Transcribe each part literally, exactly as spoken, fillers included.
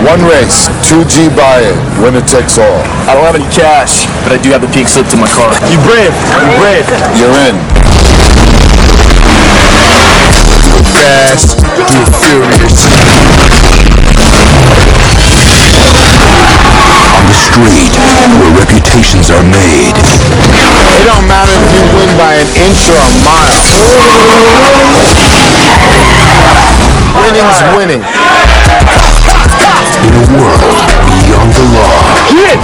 One race, two G buy-in, winner takes all. I don't have any cash, but I do have the pink slip to my car. You brave, you brave. You're in. Fast, do furious. On the street, where reputations are made. It don't matter if you win by an inch or a mile. Winning's winning. In a world beyond the law. Hit!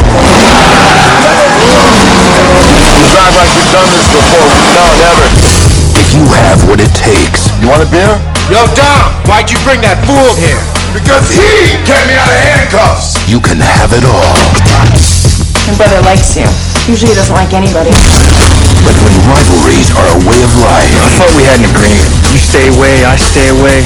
You drive like you've done this before. No, never. If you have what it takes. You want a beer? Yo, Dom, why'd you bring that fool here? Because he kept me out of handcuffs. You can have it all. My brother likes you. Usually he doesn't like anybody. But when rivalries are a way of life. I thought we had an agreement. You stay away, I stay away.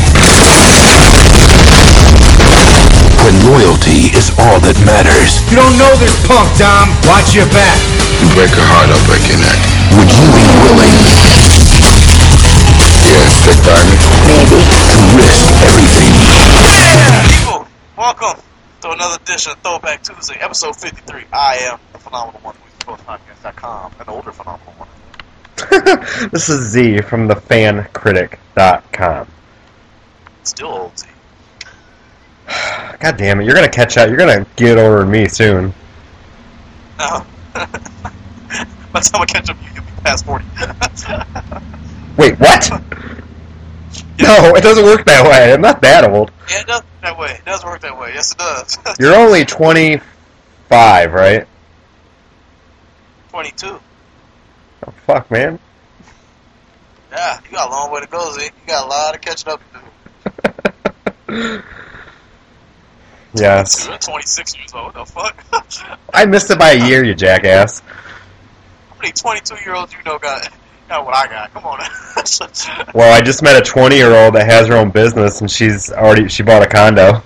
When loyalty is all that matters. You don't know this punk, Dom. Watch your back. You break her heart, I'll break your neck. Would you be willing? Yeah, stick by me. Maybe. To risk everything. People, welcome to another edition of Throwback Tuesday, episode fifty-three. I am the Phenomenal One, Post Podcast dot com, an older Phenomenal One. This is Z from the fan critic dot com. Still old Z. God damn it, you're gonna catch up. You're gonna get over me soon. No. By the time I catch up, you, you'll be past forty. Wait, what? No, it doesn't work that way. I'm not that old. Yeah, it does work that way. It does work that way. Yes, it does. You're only twenty-five, right? twenty-two. Oh, fuck, man. Yeah, you got a long way to go, Z. You got a lot of catching up to do. Yes. You're twenty-six years old. What the fuck? I missed it by a year, you jackass. How many twenty-two-year-olds you know got, got what I got? Come on. Well, I just met a twenty-year-old that has her own business, and she's already she bought a condo.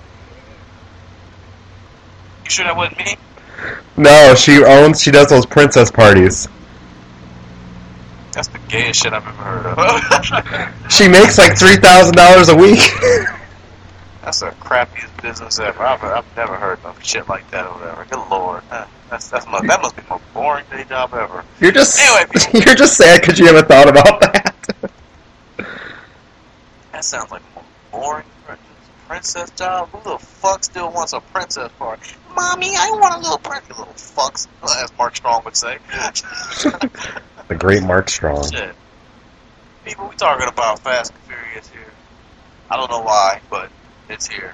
You sure that wasn't me? No, she owns. She does those princess parties. That's the gayest shit I've ever heard of. She makes like three thousand dollars a week. That's the crappiest business ever. I've, I've never heard of shit like that or whatever. Good lord, that, that's, that's must, that must be the most boring day job ever. You're just anyway, people, you're just sad because you haven't thought about that. That sounds like the most boring princess job. Who the fuck still wants a princess party? Mommy, I want a little princess. Little fucks, as Mark Strong would say. The great Mark Strong. Shit. People, we talking about Fast and Furious here. I don't know why, but it's here.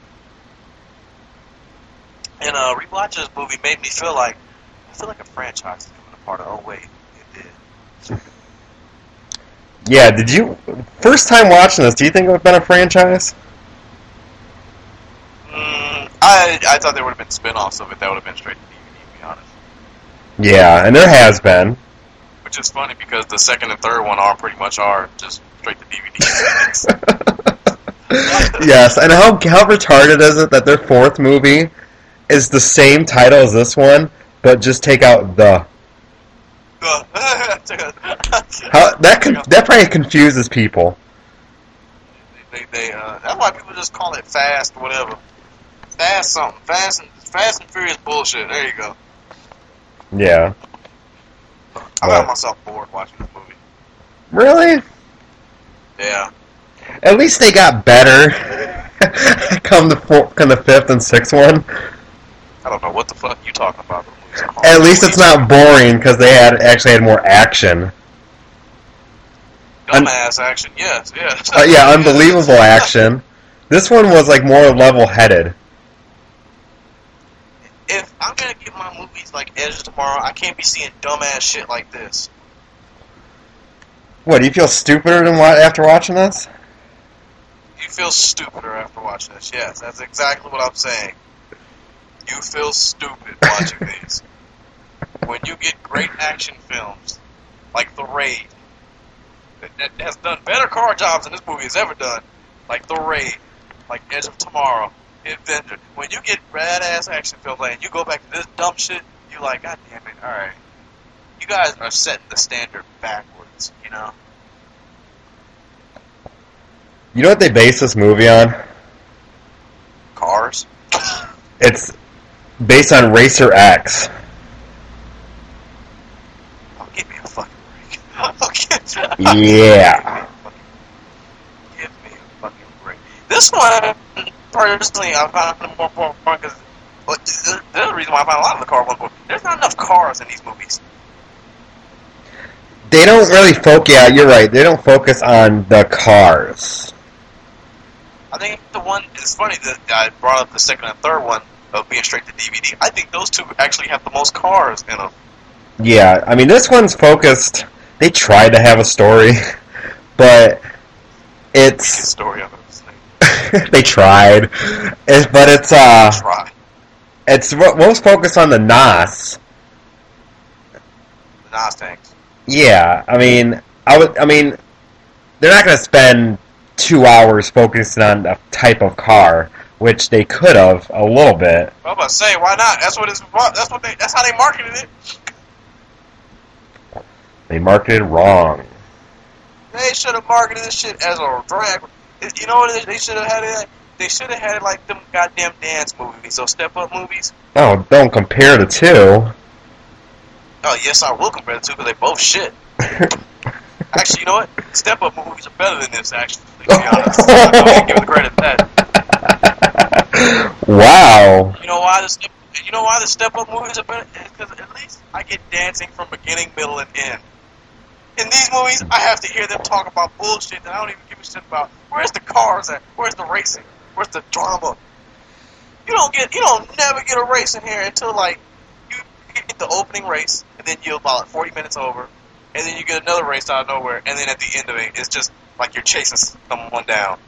And uh, rewatching this movie made me feel like I feel like a franchise is coming apart. Oh wait, it did. Yeah, did you first time watching this? Do you think it would have been a franchise? Mm, I I thought there would have been spin-offs of it that would have been straight to D V D. To be honest. Yeah, and there has been. Which is funny because the second and third one are pretty much are just straight to D V D. Yes, and how how retarded is it that their fourth movie is the same title as this one, but just take out the. How, that con- that probably confuses people. They, they, they, uh, that's why people just call it Fast or whatever. Fast something. Fast and Fast and Furious bullshit. There you go. Yeah. I got myself bored watching this movie. Really? Yeah. At least they got better. come the four, come the fifth and sixth one. I don't know what the fuck you talking about. At least it's not boring because they had actually had more action. Dumbass Un- action, yes, yes. uh, yeah, unbelievable action. This one was like more level-headed. If I'm gonna get my movies like Edge of Tomorrow, I can't be seeing dumbass shit like this. What, do you feel stupider than what after watching this? You feel stupider after watching this, yes. That's exactly what I'm saying. You feel stupid watching these. When you get great action films, like The Raid, that, that has done better car jobs than this movie has ever done, like The Raid, like Edge of Tomorrow, Avenger. When you get badass action films, and you go back to this dumb shit, you're like, God damn it, alright. You guys are setting the standard backwards, you know? You know what they base this movie on? Cars? It's based on Racer X. Oh, give me a fucking break. Oh, give, Yeah. give me a fucking break. This one, personally, I found it more fun because the other reason why I find a lot of the car ones, there's not enough cars in these movies. They don't really focus. Yeah, you're right. They don't focus on the cars. I think the one, it's funny that I brought up the second and third one of being straight to D V D. I think those two actually have the most cars in them. Yeah, I mean, this one's focused. They tried to have a story, but it's story of it. they tried, it's, but it's uh, Try. it's most focused on the N O S. The Nas tanks. Yeah, I mean, I would. I mean, they're not going to spend two hours focusing on a type of car, which they could have a little bit. I'm about to say, why not? That's what it's. That's what they. That's how they marketed it. They marketed wrong. They should have marketed this shit as a drag. You know what? They should have had it. They should have had it like them goddamn dance movies, those step up movies. Oh, don't compare the two. Oh yes, I will compare the two because they both shit. Actually, you know what? Step up movies are better than this. Actually, to be honest, I can't give the credit to that. Wow. You know why the step? You know why the step up movies are better? Because at least I get dancing from beginning, middle, and end. In these movies, I have to hear them talk about bullshit that I don't even give a shit about. Where's the cars at? Where's the racing? Where's the drama? You don't get. You don't never get a race in here until like you get the opening race, and then you're about forty minutes over, and then you get another race out of nowhere, and then at the end of it, it's just like you're chasing someone down.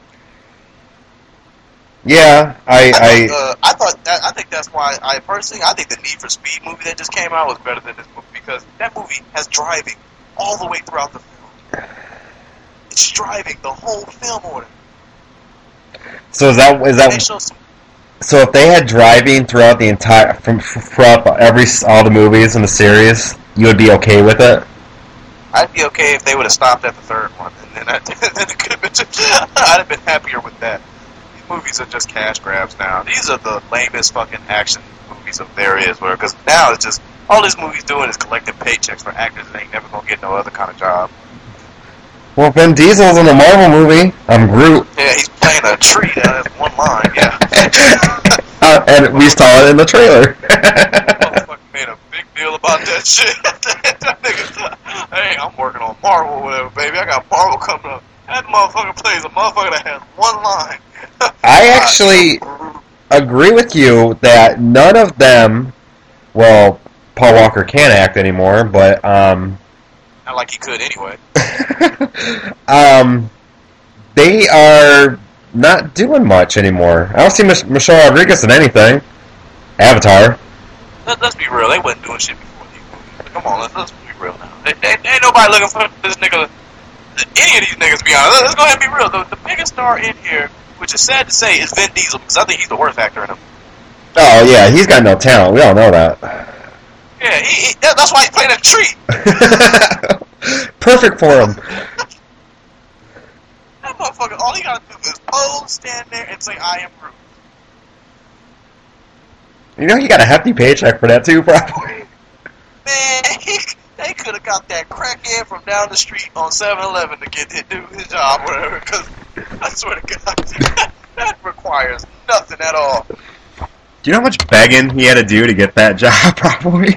Yeah, I, I, thought, I, uh, I thought that. I think that's why I personally, I think the Need for Speed movie that just came out was better than this movie because that movie has driving all the way throughout the film. It's driving the whole film order. so is that is They that show some, so? If they had driving throughout the entire from throughout every all the movies in the series, you would be okay with it. I'd be okay if they would have stopped at the third one, and then, I, then it could have been. Just, I'd have been happier with that. These movies are just cash grabs now. These are the lamest fucking action movies of there is, where because now it's just all this movie's doing is collecting paychecks for actors that ain't never gonna get no other kind of job. Well, Vin Diesel's in a Marvel movie. I'm Groot, Yeah, he's playing a tree. That is one line. Yeah. uh, and we saw it in the trailer. Motherfucker made a big deal about that shit. That nigga, hey, I'm working on Marvel or whatever, baby. I got Marvel coming up. That motherfucker plays a motherfucker that has one line. I actually agree with you that none of them, well, Paul Walker can't act anymore, but um, Not like he could anyway. um, they are not doing much anymore. I don't see Mich- Michelle Rodriguez in anything. Avatar. Let, let's be real. They wasn't doing shit before these movies. Come on, let's, let's be real now. They, they, ain't nobody looking for this nigga. Any of these niggas, to be honest. Let's go ahead and be real. The, the biggest star in here, which is sad to say, is Vin Diesel because I think he's the worst actor in them. Oh yeah, he's got no talent. We all know that. Yeah, he, he, that, that's why he's playing a tree. Perfect for him. That motherfucker, all he gotta do is pose, stand there, and say, I am Groot. You know he got a hefty paycheck for that too, probably. Man, he, they could have got that crackhead from down the street on seven eleven to get to do his job, whatever, because I swear to God, that requires nothing at all. Do you know how much begging he had to do to get that job, probably?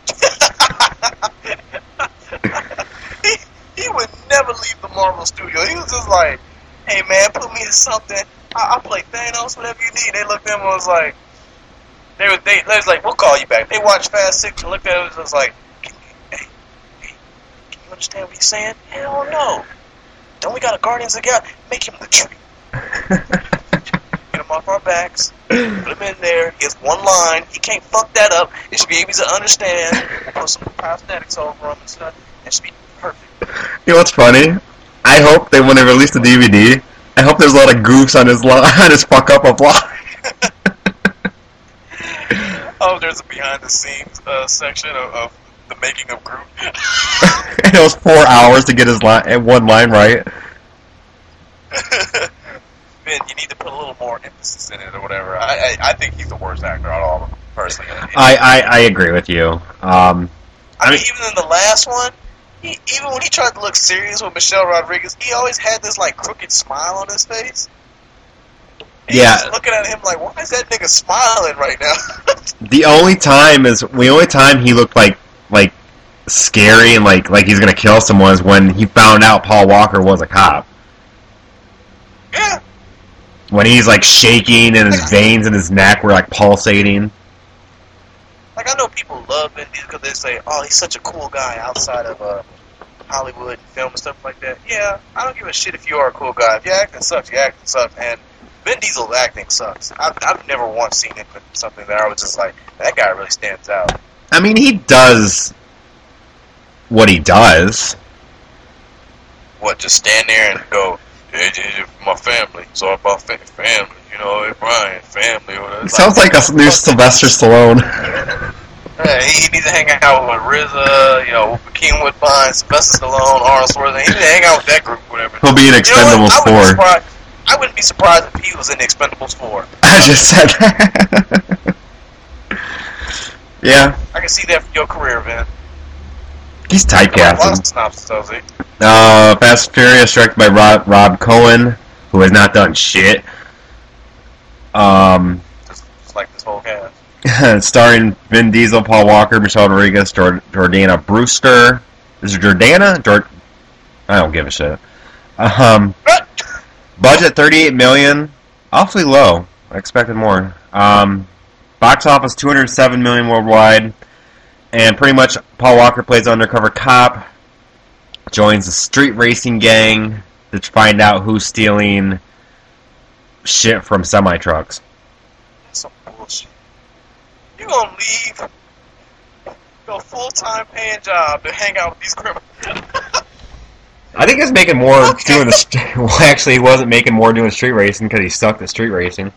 he, he would never leave the Marvel studio. He was just like, hey man, put me in something. I, I'll play Thanos, whatever you need. They looked at him and was like, they was, they, they was like, we'll call you back. They watched Fast Six and looked at him and was like, can you, hey, hey, can you understand what he's saying? Hell no. Don't we got a Guardians of the Galaxy? Make him the tree. Get him off our backs. Put him in there. He has one line. He can't fuck that up. It should be able to understand. Put some prosthetics over him and stuff. It should be perfect. You know what's funny? I hope they, when they release the D V D, I hope there's a lot of goofs on his li- on his fuck up of line. Oh, there's a behind the scenes uh, section of, of the making of Groot. It was four hours to get his line, one line right. Vin Vin, you need to put a little more emphasis in it or whatever. I I, I think he's the worst actor out of all of them, personally. I, I, I agree with you. Um, I, I mean, mean, even in the last one, he, even when he tried to look serious with Michelle Rodriguez, he always had this like crooked smile on his face. And yeah. Just looking at him like, why is that nigga smiling right now? The only time is the only time he looked like like scary and like like he's gonna kill someone is when he found out Paul Walker was a cop. Yeah. When he's like shaking and his veins in his neck were like pulsating. Like, I know people love Vin Diesel because they say, oh, he's such a cool guy outside of uh, Hollywood and film and stuff like that. Yeah, I don't give a shit if you are a cool guy. If your acting sucks, your acting sucks. And Vin Diesel's acting sucks. I've, I've never once seen him in something that I was just like, that guy really stands out. I mean, he does what he does. What, just stand there and go, hey, hey, my family, it's all about fa- family, you know, hey, Brian, family. Or it sounds like, like a new Sylvester Stallone. Hey, he needs to hang out with R Z A, you know, Joaquin Woodbine, Sylvester Stallone, Arnold Schwarzenegger. He needs to hang out with that group, whatever. He'll be in Expendables you know four. I wouldn't be surprised if he was in Expendables four. I just said that. Yeah. I can see that for your career, Vin. He's typecasted. Synopsis, tells he. Uh, Fast and Furious, directed by Rob, Rob Cohen, who has not done shit. Um, just, just like this whole cast. Starring Vin Diesel, Paul Walker, Michelle Rodriguez, Jord- Jordana Brewster. Is it Jordana? Jord- I don't give a shit. Um, budget thirty-eight million dollars, awfully low. I expected more. Um, box office two hundred seven million dollars worldwide. And pretty much Paul Walker plays an undercover cop, joins a street racing gang to find out who's stealing shit from semi-trucks. That's some bullshit. You gonna leave your full-time paying job to hang out with these criminals? I think he's making more okay. doing the... Well, actually, he wasn't making more doing street racing because he sucked at street racing.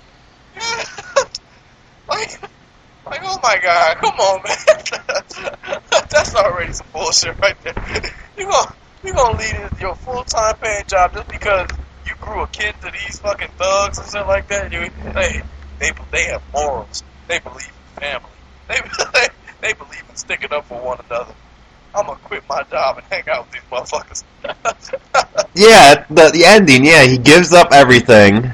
like... Like, oh my god, come on, man. That's already some bullshit right there. You gonna, you gonna leave your full-time paying job just because you grew a kid to these fucking thugs and stuff like that? You, they, they, they have morals. They believe in family. They, they, they believe in sticking up for one another. I'm gonna quit my job and hang out with these motherfuckers. Yeah, the, the ending, yeah, he gives up everything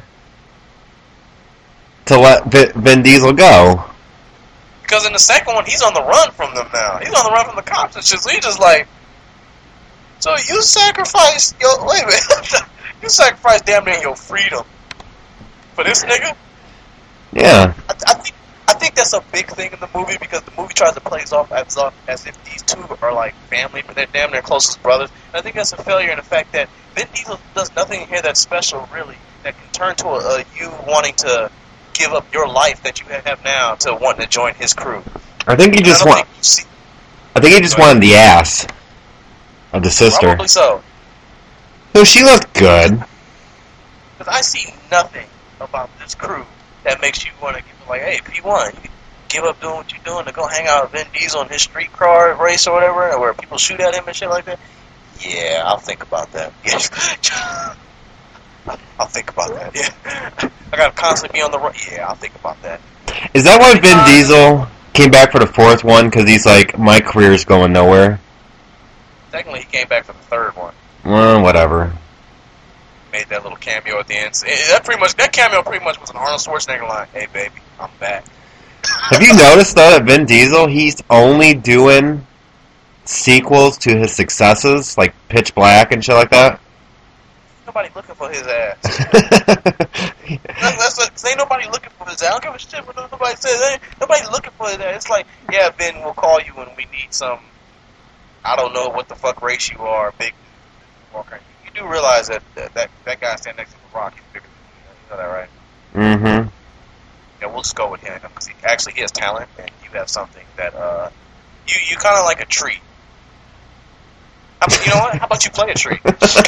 to let Vin, Vin Diesel go. Because in the second one, he's on the run from them now. He's on the run from the cops and shit. So he's just like, so you sacrificed your, wait a minute, you sacrificed damn near your freedom for this nigga? Yeah. I, I think I think that's a big thing in the movie because the movie tries to play it off as, as if these two are like family, but they're damn near closest brothers. And I think that's a failure in the fact that Vin Diesel does nothing here that's special, really, that can turn to a, a you wanting to give up your life that you have now to wanting to join his crew. I think he just want. Think I think he just wanted the ass of the sister. Probably so. So she looked good. Because I see nothing about this crew that makes you want to give like, hey, P one, you give up doing what you're doing to go hang out with Vin Diesel in his street car race or whatever, where people shoot at him and shit like that. Yeah, I'll think about that. Yeah. I'll think about that, yeah. I gotta constantly be on the road. Yeah, I'll think about that. Is that why Vin uh, Diesel came back for the fourth one? Because he's like, my career's going nowhere? Technically, he came back for the third one. Well, whatever. Made that little cameo at the end. That pretty much, that cameo pretty much was an Arnold Schwarzenegger line. Hey, baby, I'm back. Have you noticed, though, that Vin Diesel, he's only doing sequels to his successes, like Pitch Black and shit like that? Nobody looking for his ass. that's, that's like, ain't nobody looking for his ass. I don't give a shit what nobody says. Ain't nobody looking for his ass. It's like, yeah, Ben, we'll call you when we need some, I don't know what the fuck race you are, big Walker. You do realize that that, that, that guy standing next to the Rock is bigger than you. You know that, right? Mm-hmm. Yeah, we'll just go with him because he actually he has talent, and you have something that uh, you you kind of like a tree. How about, you know what? How about you play a tree?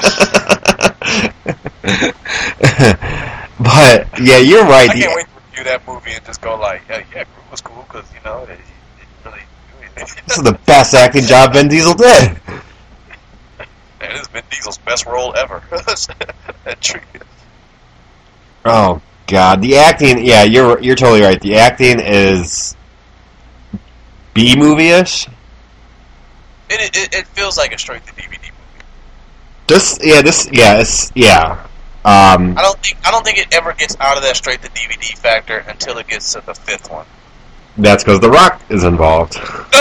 But yeah, you're right. I can't wait to review that movie and just go like, yeah, yeah, Groot was cool because you know it, it really. This is the best acting job Vin Diesel did. Man, this is Vin Diesel's best role ever. That tree. Oh God, the acting. Yeah, you're you're totally right. The acting is B movie-ish. It, it it feels like a straight to D V D movie. This, yeah, this, yeah, it's yeah. Um, I don't think I don't think it ever gets out of that straight to D V D factor until it gets to the fifth one. that's because The Rock is involved.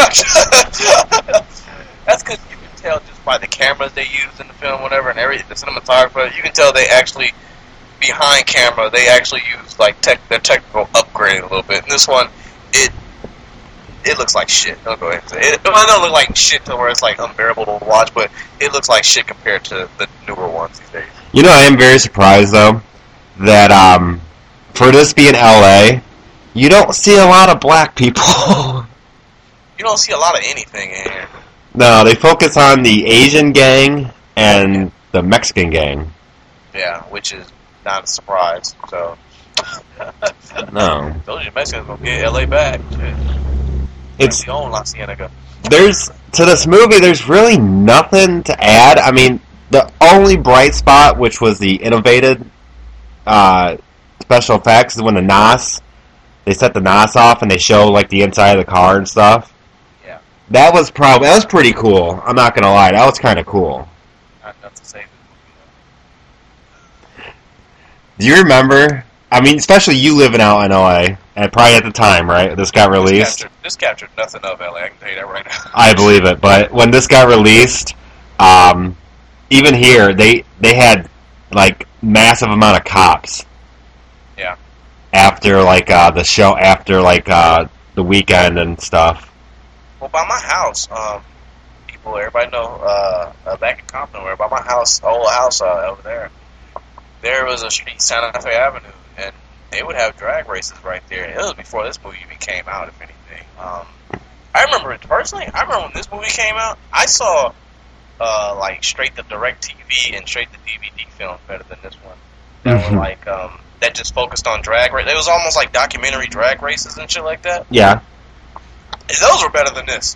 That's because you can tell just by the cameras they use in the film, whatever, and every the cinematographer. You can tell they actually behind camera they actually use like tech their technical upgrading a little bit. And this one, it it looks like shit. I'll go ahead and say it. It don't look like shit to where it's like unbearable to watch, but it looks like shit compared to the newer ones these days. You know, I am very surprised though that um, for this being L A, you don't see a lot of black people. You don't see a lot of anything in here. No, they focus on the Asian gang and the Mexican gang. Yeah, which is not a surprise. So, No, those you Mexicans gonna get L A back. Shit. it's the own La Cienega. there's to this movie. There's really nothing to add. I mean, the only bright spot, which was the innovated uh, special effects, is when the N O S they set the N O S off and they show like the inside of the car and stuff. Yeah, That was probably that was pretty cool. I'm not gonna lie, that was kind of cool. not enough to say. Do you remember? I mean, especially you living out in L A, and probably at the time, right? This got This released. captured, this captured nothing of L A. I can tell you that right now. I believe it, but when this got released, um, even here they they had like massive amount of cops. Yeah. After like uh, the show, after like uh, the weekend and stuff. Well, by my house, um, people, everybody know, uh, uh, back in Compton, where by my house, old house uh, over there, there was a street, Santa Fe Avenue, and they would have drag races right there. And it was before this movie even came out, if anything. Um, I remember it personally. I remember when this movie came out, I saw uh, like straight to direct T V and straight to D V D films better than this one. That Mhm. were like um, that just focused on drag race. It was almost like documentary drag races and shit like that. Yeah. Those were better than this.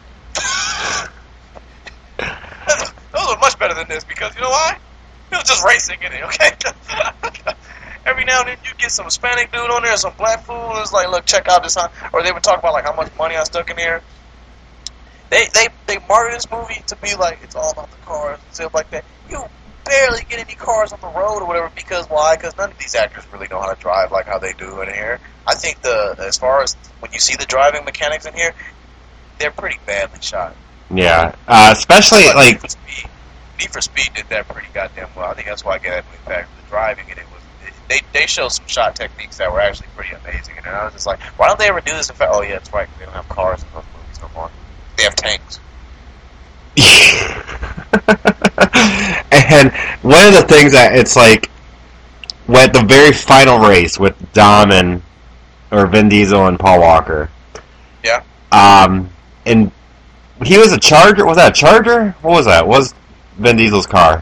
Those were much better than this because you know why? It was just racing in it, okay? Every now and then you get some Hispanic dude on there, some black fool, and it's like, look, check out this, or they would talk about like how much money I stuck in here. They they they marketed this movie to be like it's all about the cars and stuff like that. You barely get any cars on the road or whatever because why? Because none of these actors really know how to drive like how they do in here. I think the as far as when you see the driving mechanics in here, they're pretty badly shot. Yeah. Uh, especially But like Need for Speed, Need for Speed did that pretty goddamn well. I think that's why I get that movie back. The driving and it was it, they they showed some shot techniques that were actually pretty amazing. And I was just like, why don't they ever do this? In fact, oh yeah, that's right. They don't have cars in those movies no more. They have tanks. and one of the things that it's like with the very final race with Dom and or Vin Diesel and Paul Walker. Yeah. Um, and he was a Charger. Was that a Charger? What was that? What was Vin Diesel's car?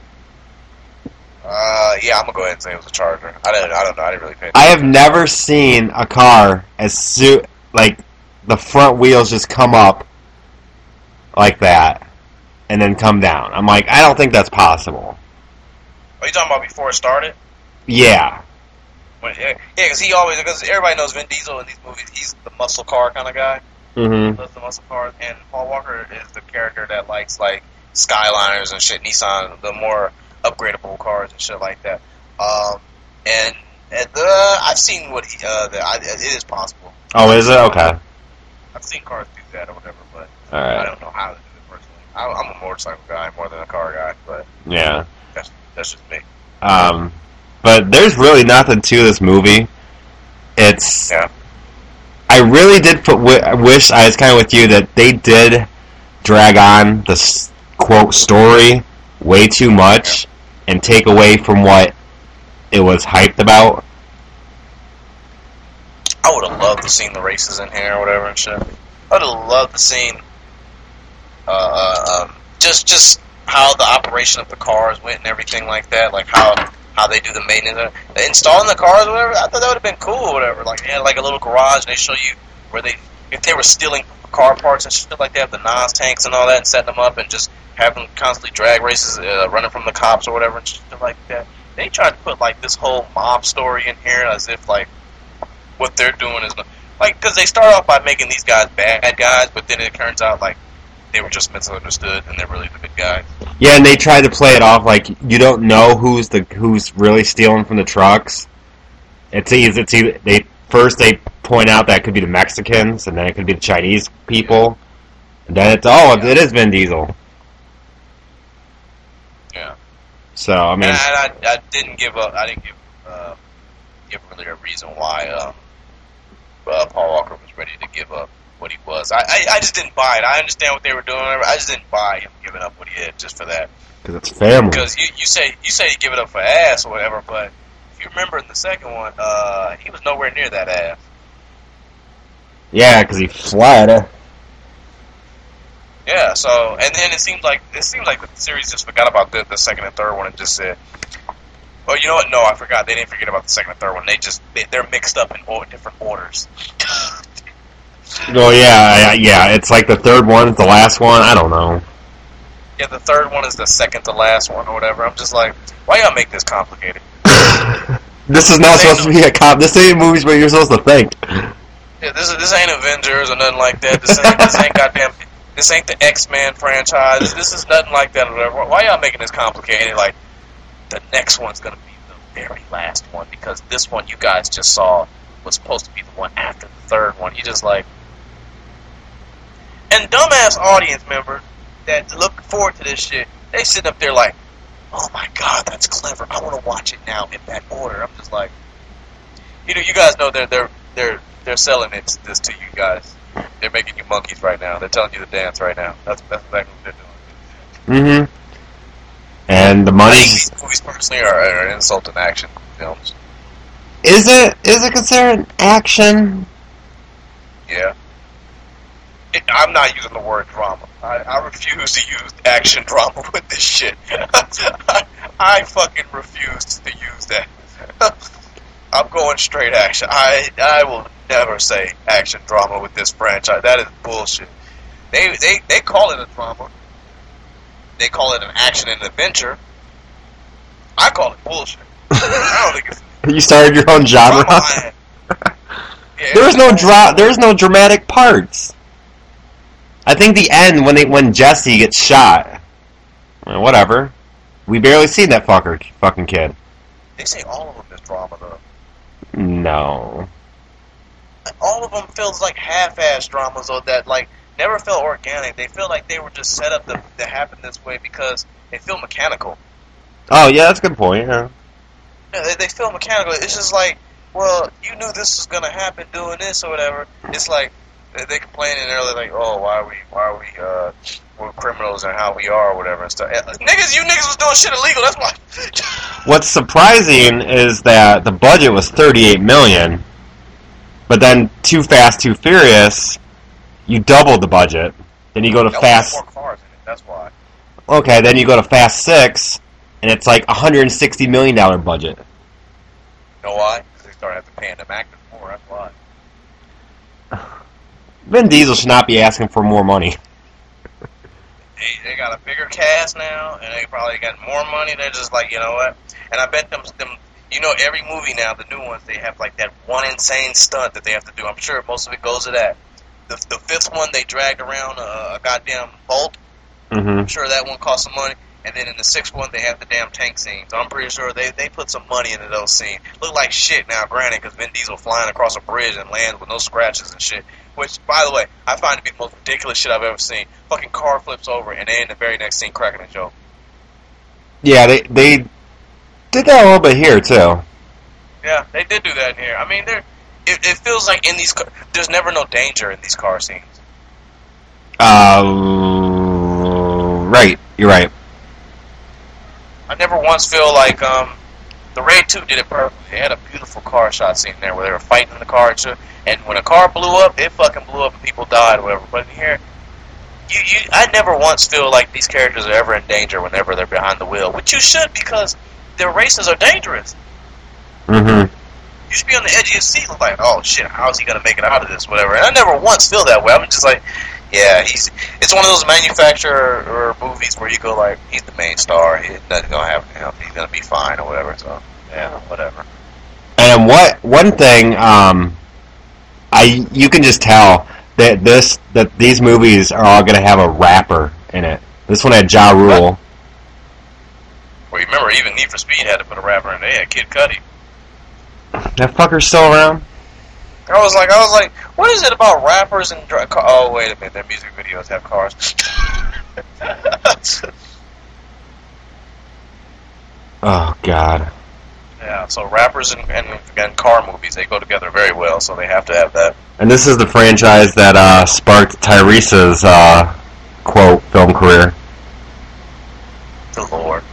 Uh, yeah, I'm gonna go ahead and say it was a Charger. I don't, I don't know. I didn't really pay I attention. have never seen a car as su- like the front wheels just come up like that and then come down. I'm like, I don't think that's possible. Are you talking about before it started? Yeah. When, yeah, because he always because everybody knows Vin Diesel in these movies. He's the muscle car kind of guy. Mm-hmm. Loves the muscle cars, and Paul Walker is the character that likes like Skyliners and shit, Nissan, the more upgradable cars and shit like that. Um, and and uh, I've seen what he, uh, the, I, it is possible. Oh, is it? Okay. I've seen cars do that or whatever, but All I right. don't know how to do it personally. I, I'm a motorcycle guy more than a car guy, but Yeah. that's that's just me. Um, but there's really nothing to this movie. It's. Yeah. I really did put. I wish I was kind of with you that they did drag on the s- quote story way too much and take away from what it was hyped about. I would have loved to seen the races in here or whatever and shit. I would have loved to seen uh, uh, um, just just how the operation of the cars went and everything like that, like how how they do the maintenance, installing the cars or whatever. I thought that would have been cool or whatever. Like they had like a little garage and they show you where they if they were stealing car parts and shit like that, the N O S tanks and all that, and setting them up and just having constantly drag races, uh, running from the cops or whatever and shit like that. They they tried to put like this whole mob story in here as if like what they're doing is like because they start off by making these guys bad guys, but then it turns out like they were just misunderstood and they're really the good guys. Yeah, and they tried to play it off like you don't know who's the who's really stealing from the trucks. It's easy. It's either, they first they point out that it could be the Mexicans, and then it could be the Chinese people, and then it's oh, yeah. It is Vin Diesel. Yeah. So I mean, and I, I, I didn't give up. I didn't give uh, give really a reason why um, uh, Paul Walker was ready to give up what he was. I, I I just didn't buy it. I understand what they were doing. I just didn't buy him giving up what he had just for that. Because it's family. Because you, you say you say you give it up for ass or whatever, but if you remember in the second one, uh, he was nowhere near that ass. Yeah, because he fled. Yeah, so and then it seems like it seems like the series just forgot about the, the second and third one and just said, "Oh, you know what? No, I forgot. They didn't forget about the second and third one. They just they, they're mixed up in all different orders." Oh yeah, yeah. It's like the third one is the last one. I don't know. Yeah, the third one is the second to last one or whatever. I'm just like, why y'all make this complicated? This is not supposed to be a cop. This ain't movies where you're supposed to think. Yeah, this is this ain't Avengers or nothing like that. This ain't this ain't goddamn. This ain't the X-Men franchise. This is nothing like that or whatever. Why y'all making this complicated? Like, the next one's gonna be the very last one because this one you guys just saw was supposed to be the one after the third one. You just like, and dumbass audience members that look forward to this shit, they sit up there like, oh my god, that's clever. I want to watch it now in that order. I'm just like, you know, you guys know they're they're they're they're selling it this to you guys. They're making you monkeys right now. They're telling you to dance right now. That's that's exactly what they're doing. Mm-hmm. And the money. These movies personally are, are insulting action films. Is it? Is it considered action? Yeah. It, I'm not using the word drama. I, I refuse to use action drama with this shit. I, I fucking refuse to use that. I'm going straight action. I I will never say action drama with this franchise. That is bullshit. They they they call it a drama. They call it an action and adventure. I call it bullshit. I don't think it's. You started your own genre. Yeah, There's no dra- There's no dramatic parts. I think the end when they when Jesse gets shot. Well, whatever. We barely seen that fucker, fucking kid. They say all of them is drama though. No. All of them feels like half-ass dramas or that like never felt organic. They feel like they were just set up to, to happen this way because they feel mechanical. Oh yeah, that's a good point. Yeah. Yeah, they, they feel mechanical. It's just like, well, you knew this was gonna happen doing this or whatever. It's like they, they complaining earlier like, oh, why are we, why are we, uh, we're criminals and how we are or whatever and stuff. Niggas, you niggas was doing shit illegal. That's why. What's surprising is that the budget was thirty-eight million dollars, but then Too Fast, Too Furious, you doubled the budget. Then you go to that Fast. Was more cars in it. That's why. Okay, then you go to Fast Six, and it's like a hundred and sixty million dollar budget. You know why? Because they started having to pay them actors more. That's why. Vin Diesel should not be asking for more money. They, they got a bigger cast now, and they probably got more money. They're just like, you know what? And I bet them, them, you know, every movie now, the new ones, they have like that one insane stunt that they have to do. I'm sure most of it goes to that. The, the fifth one, they dragged around a, a goddamn bolt. Mm-hmm. I'm sure that one cost some money. And then in the sixth one, they have the damn tank scene. So I'm pretty sure they, they put some money into those scenes. Look like shit now, granted, because Vin Diesel flying across a bridge and lands with no scratches and shit. Which, by the way, I find to be the most ridiculous shit I've ever seen. Fucking car flips over, and they in the very next scene cracking a joke. Yeah, they they did that a little bit here too. Yeah, they did do that in here. I mean, there it, it feels like in these car, there's never no danger in these car scenes. Uh, right. You're right. I never once feel like um, the Raid two did it perfectly. They had a beautiful car shot scene there where they were fighting in the car and shit. And when a car blew up, it fucking blew up and people died or whatever. But in here, you, you, I never once feel like these characters are ever in danger whenever they're behind the wheel. Which you should, because their races are dangerous. Mm-hmm. You should be on the edge of your seat like, oh shit, how is he going to make it out of this, whatever. And I never once feel that way. I'm just like, Yeah, he's. It's one of those manufacturer or movies where you go like, he's the main star. He, nothing's gonna happen to him. He's gonna be fine or whatever. So yeah, whatever. And what one thing, um, I you can just tell that this that these movies are all gonna have a rapper in it. This one had Ja Rule. Well, you remember even Need for Speed had to put a rapper in. They had Kid Cudi. That fucker's still around. I was like, I was like, what is it about rappers and dr- car- oh wait a minute, their music videos have cars. Oh God. Yeah, so rappers and, and and car movies, they go together very well, so they have to have that. And this is the franchise that uh, sparked Tyrese's uh, quote film career. The Lord.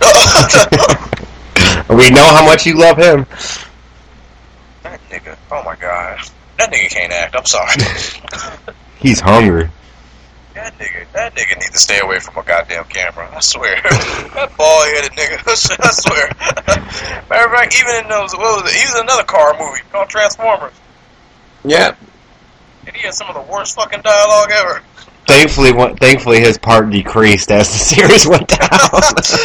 We know how much you love him. That nigga, oh my God. That nigga can't act, I'm sorry. He's hungry. That nigga, that nigga needs to stay away from a goddamn camera, I swear. That bald-headed nigga, I swear. Matter of fact, even in those, what was it? He was in another car movie called Transformers. Yeah. And he had some of the worst fucking dialogue ever. Thankfully, thankfully, his part decreased as the series went down.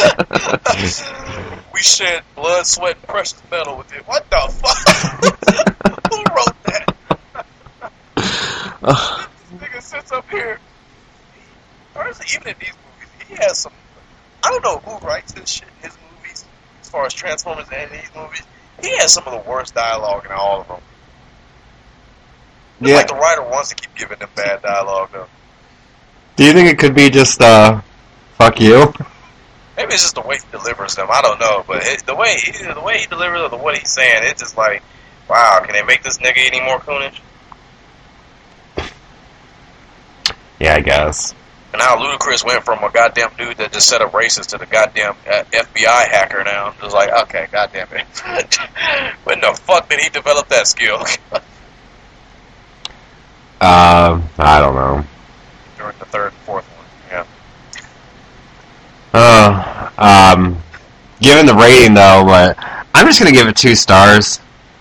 We shed blood, sweat, and precious metal with it. What the fuck? Who wrote that? This nigga sits up here. Honestly, even in these movies, he has some. I don't know who writes this shit in his movies, as far as Transformers and these movies. He has some of the worst dialogue in all of them. It's Yeah. like the writer wants to keep giving them bad dialogue, though. Do you think it could be just, uh, fuck you? Maybe it's just the way he delivers them. I don't know, but it, the way he, the way he delivers them, the what he's saying, it's just like, wow, can they make this nigga any more coonish? Yeah, I guess. And how Ludacris went from a goddamn dude that just set up races to the goddamn uh, F B I hacker now. I'm just like, okay, goddamn it. When the fuck did he develop that skill? Uh, I don't know. During the third and fourth one, yeah. Uh, um, given the rating though, but I'm just gonna give it two stars.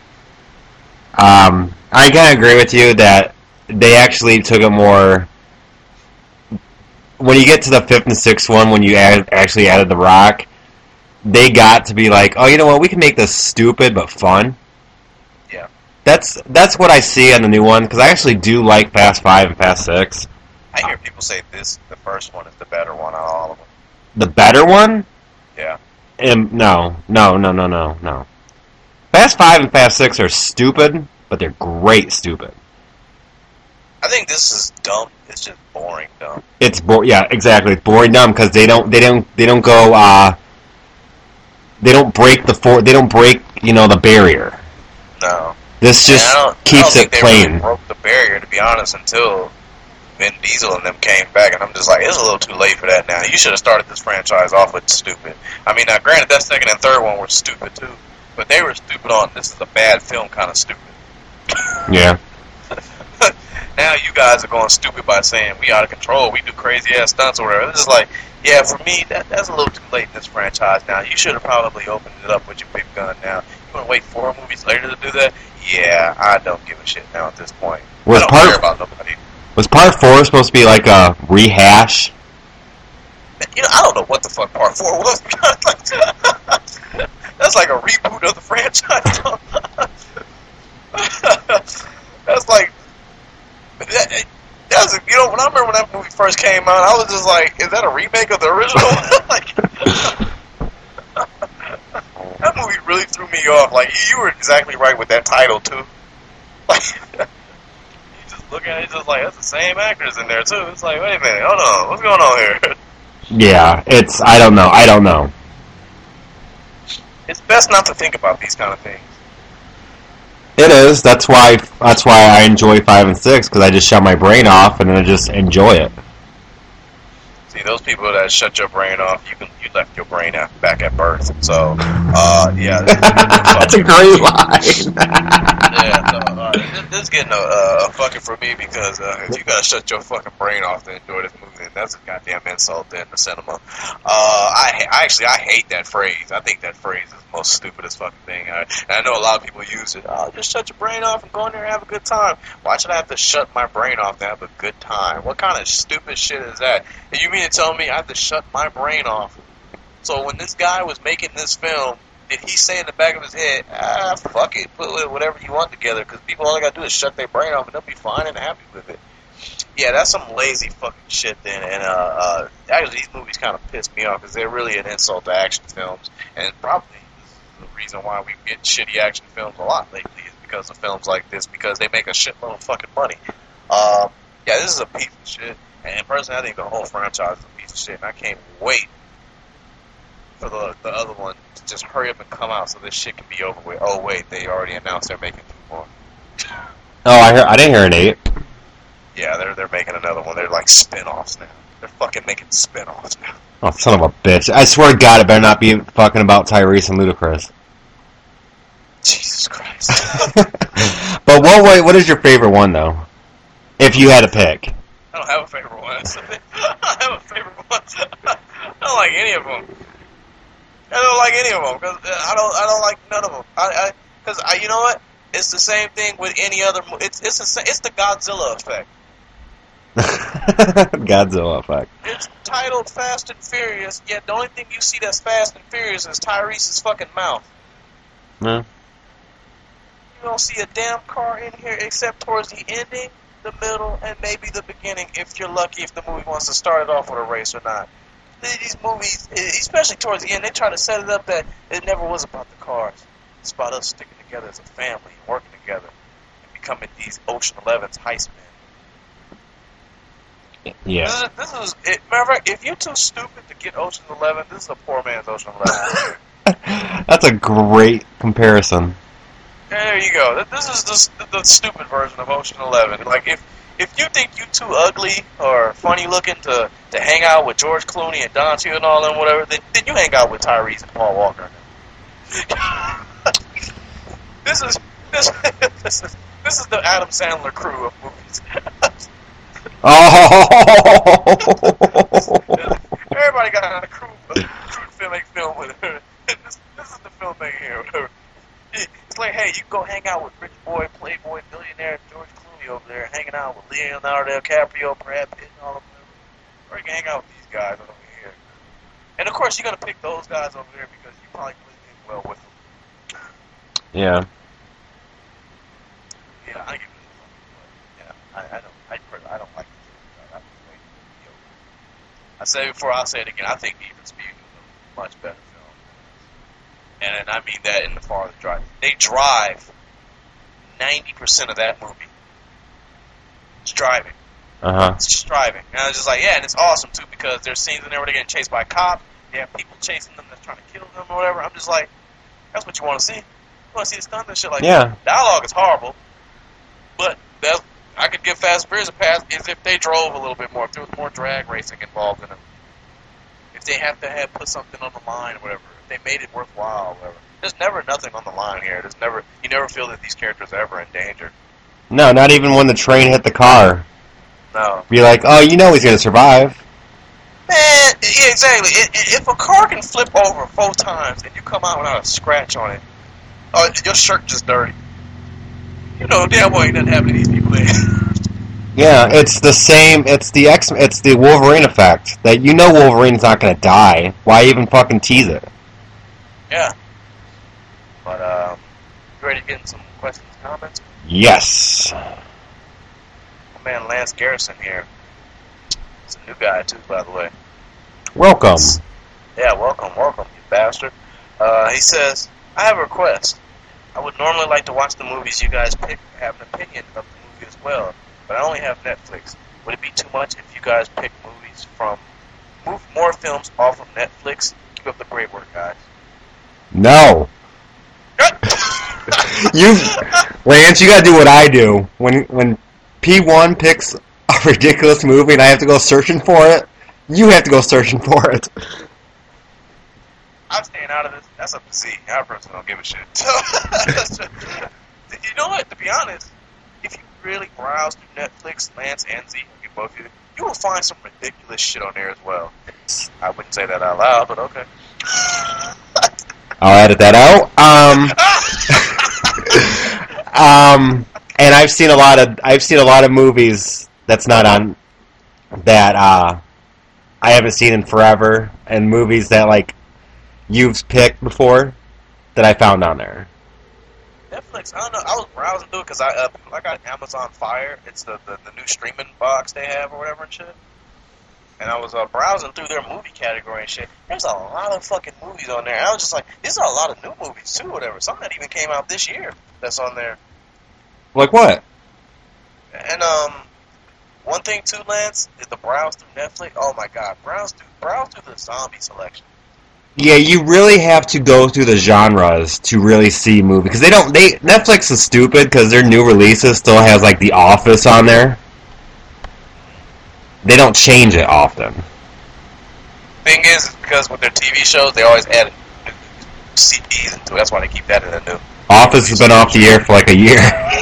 Um, I kind of agree with you that they actually took a more. When you get to the fifth and sixth one, when you add, actually added The Rock, they got to be like, oh, you know what, we can make this stupid but fun. Yeah. That's that's what I see on the new one, because I actually do like Fast Five and Fast Six. I hear people say this, the first one, is the better one out of all of them. The better one? Yeah. Um, no, no, no, no, no, no. Fast Five and Fast Six are stupid, but they're great stupid. I think this is dumb. It's just boring dumb. It's bo- yeah, exactly. It's boring dumb because they don't, they don't, they don't go. Uh, they don't break the for. They don't break, you know, the barrier. No. This just Yeah, I don't, keeps I don't think it they plain. really broke the barrier, to be honest, until Vin Diesel and them came back, and I'm just like, it's a little too late for that now. You should have started this franchise off with stupid. I mean, now granted, that second and third one were stupid too, but they were stupid on this is a bad film kind of stupid. Yeah. Now you guys are going stupid by saying we out of control, we do crazy ass stunts or whatever. This is like, yeah, for me, that that's a little too late in this franchise now. You should have probably opened it up with your big gun now. You want to wait four movies later to do that? Yeah, I don't give a shit now at this point. Was I don't part care about nobody. Was part four supposed to be like a rehash? You know, I don't know what the fuck part four was. That's like a reboot of the franchise. That's like that, that's you know when I remember when that movie first came out, I was just like, is that a remake of the original? Like, that movie really threw me off. Like, you were exactly right with that title too. Like, you just look at it, it's just like that's the same actors in there too. It's like, wait a minute, hold on, what's going on here? Yeah, it's I don't know. I don't know. It's best not to think about these kind of things. It is. That's why. That's why I enjoy five and six because I just shut my brain off and I just enjoy it. See, those people that shut your brain off, you can you left your brain at, back at birth. So, uh, yeah, That's a great line. yeah. So, uh, this, this is getting a, a fucking for me because uh, if you gotta shut your fucking brain off to enjoy this movie, then That's a goddamn insult in the cinema. Uh, I, I actually I hate that phrase. I think that phrase is the most stupidest fucking thing. I, and I know a lot of people use it. Oh, just shut your brain off and go in there and have a good time. Why should I have to shut my brain off to have a good time? What kind of stupid shit is that? And you mean to tell me I have to shut my brain off? So when this guy was making this film, did he say in the back of his head, ah, fuck it, put whatever you want together, because people all they gotta do is shut their brain off and they'll be fine and happy with it. Yeah, that's some lazy fucking shit then, and uh, uh, actually these movies kind of piss me off, because they're really an insult to action films, and probably this is the reason why we get shitty action films a lot lately, is because of films like this, because they make a shitload of fucking money. Um, yeah, this is a piece of shit, and personally I think the whole franchise is a piece of shit, and I can't wait for the, the other one to just hurry up and come out so this shit can be over with. Oh wait, they already announced they're making two more. Oh, I hear, I didn't hear an eight. Yeah, they're they're making another one. They're like spin-offs now. They're fucking making spin-offs now. Oh, son of a bitch. I swear to God, it better not be fucking about Tyrese and Ludacris. Jesus Christ. But what, what what is your favorite one, though? If you had to pick. I don't have a favorite one. I don't have a favorite one. I don't like any of them. I don't like any of them, because I don't, I don't like none of them. I, because I, I, you know what? It's the same thing with any other movie. It's, it's, the, it's the Godzilla effect. Godzilla effect. It's titled Fast and Furious, yet the only thing you see that's Fast and Furious is Tyrese's fucking mouth. No. You don't see a damn car in here except towards the ending, the middle, and maybe the beginning, if you're lucky, if the movie wants to start it off with a race or not. These movies, especially towards the end, they try to set it up that it never was about the cars. It's about us sticking together as a family and working together and becoming these Ocean Eleven's heist men. Yeah. This is, this is it, matter of fact, if you're too stupid to get Ocean Eleven, this is a poor man's Ocean Eleven. That's a great comparison. There you go. This is the, the stupid version of Ocean Eleven. Like, if if you think you too ugly or funny looking to, to hang out with George Clooney and Don Cheadle and all them, whatever, then, then you hang out with Tyrese and Paul Walker. this is this this is this is the Adam Sandler crew of movies. Oh! Everybody got a crew, a crew to make film with her. This, this is the filmmaker here. It's like, hey, you can go hang out with rich boy, playboy, billionaire George Clooney over there, hanging out with Leonardo DiCaprio, Brad Pitt, and all of them. Or you can hang out with these guys over here. And of course, you're gonna pick those guys over there because you probably blend in well with them. Yeah. Yeah, I give it. Yeah, I, I don't. I, I don't like this. I said it before, I'll say it again. I think Even Speed is a much better film. And, and I mean that in the farther drive. They drive ninety percent of that movie. It's driving. Uh-huh. It's just driving. And I was just like, yeah, and it's awesome, too, because there's scenes in there where they're getting chased by a cop. They have people chasing them that's trying to kill them or whatever. I'm just like, that's what you want to see. You want to see the stunt and shit like yeah. that. Dialogue is horrible. But that's, I could give Fast and Furious a pass is if they drove a little bit more, if there was more drag racing involved in it. If they have to have put something on the line or whatever. If they made it worthwhile or whatever. There's never nothing on the line here. There's never you never feel that these characters are ever in danger. No, not even when the train hit the car. No. Be like, oh, you know he's going to survive. Man, yeah, exactly. If a car can flip over four times and you come out without a scratch on it, oh, your shirt just dirty. You know damn well ain't nothing happening to these people there. Yeah, it's the same. It's the X. It's the Wolverine effect. That you know Wolverine's not going to die. Why even fucking tease it? Yeah. But um, you ready to get in some questions and comments? Yes. My man Lance Garrison here. He's a new guy too, by the way. Welcome. Yeah, welcome, welcome, you bastard. Uh, he says, I have a request. I would normally like to watch the movies you guys pick, have an opinion of the movie as well, but I only have Netflix. Would it be too much if you guys pick movies from, move more films off of Netflix? Keep up the great work, guys. No. you, Lance, you gotta do what I do. When when P one picks a ridiculous movie and I have to go searching for it, you have to go searching for it. I'm staying out of this. That's up to Z. I personally don't give a shit. You know what? To be honest, if you really browse through Netflix, Lance and Z, you both of you, you will find some ridiculous shit on there as well. I wouldn't say that out loud, but okay. I'll edit that out. Um, um, and I've seen a lot of I've seen a lot of movies that's not on that uh, I haven't seen in forever, and movies that like you've picked before that I found on there. Netflix, I don't know. I was browsing through it because I uh, I got Amazon Fire. It's the, the the new streaming box they have or whatever and shit. And I was uh, browsing through their movie category and shit. There's a lot of fucking movies on there. And I was just like, these are a lot of new movies too, whatever. Some that even came out this year that's on there. Like what? And um, one thing too, Lance, is the browse through Netflix. Oh my god, browse through browse through the zombie selection. Yeah, you really have to go through the genres to really see movies because they don't. They Netflix is stupid because their new releases still has like The Office on there. They don't change it often. Thing is, is because with their T V shows, they always add new seasons to it. That's why they keep that in the new. Office has been off the air for like a year.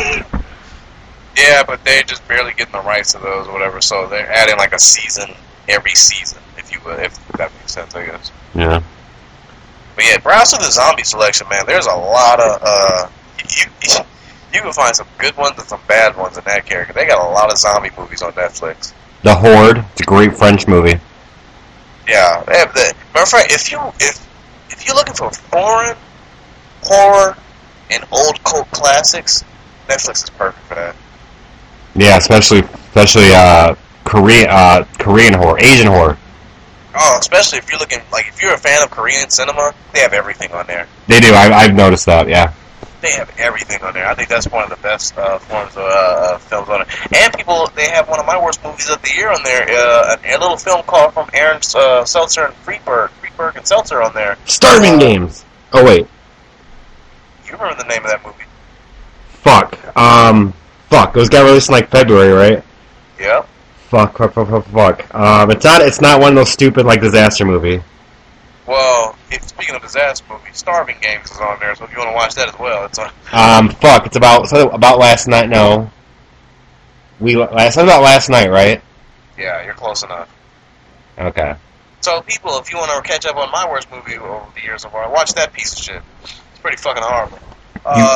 Yeah, but they're just barely getting the rights to those or whatever, so they're adding like a season every season, if you will, if that makes sense, I guess. Yeah. But yeah, browse through the zombie selection, man. There's a lot of, uh, you, you, you can find some good ones and some bad ones in that character. They got a lot of zombie movies on Netflix. The Horde. It's a great French movie. Yeah. They have the, matter of fact, if, you, if, if you're looking for foreign horror and old cult classics, Netflix is perfect for that. Yeah, especially especially uh, Korean uh, Korean horror, Asian horror. Oh, especially if you're looking, like, if you're a fan of Korean cinema, they have everything on there. They do. I, I've noticed that. Yeah. They have everything on there. I think that's one of the best uh, forms of uh, films on there. And people, they have one of my worst movies of the year on there. Uh, a, a little film called from Aaron uh, Seltzer and Friedberg, Friedberg and Seltzer on there. Starving uh, Games. Oh wait. You remember the name of that movie? Fuck. Um. Fuck. It was got released in like February, right? Yeah. Fuck. Fuck. Fuck. Fuck. Fuck. Um. It's not. It's not one of those stupid like disaster movie. Well, if, speaking of disaster movies, Starving Games is on there, so if you want to watch that as well, it's on. Um. Fuck. It's about so about last night. No. We last. Something about last night, right? Yeah, you're close enough. Okay. So, people, if you want to catch up on my worst movie over the years so far, watch that piece of shit. It's pretty fucking horrible. Uh,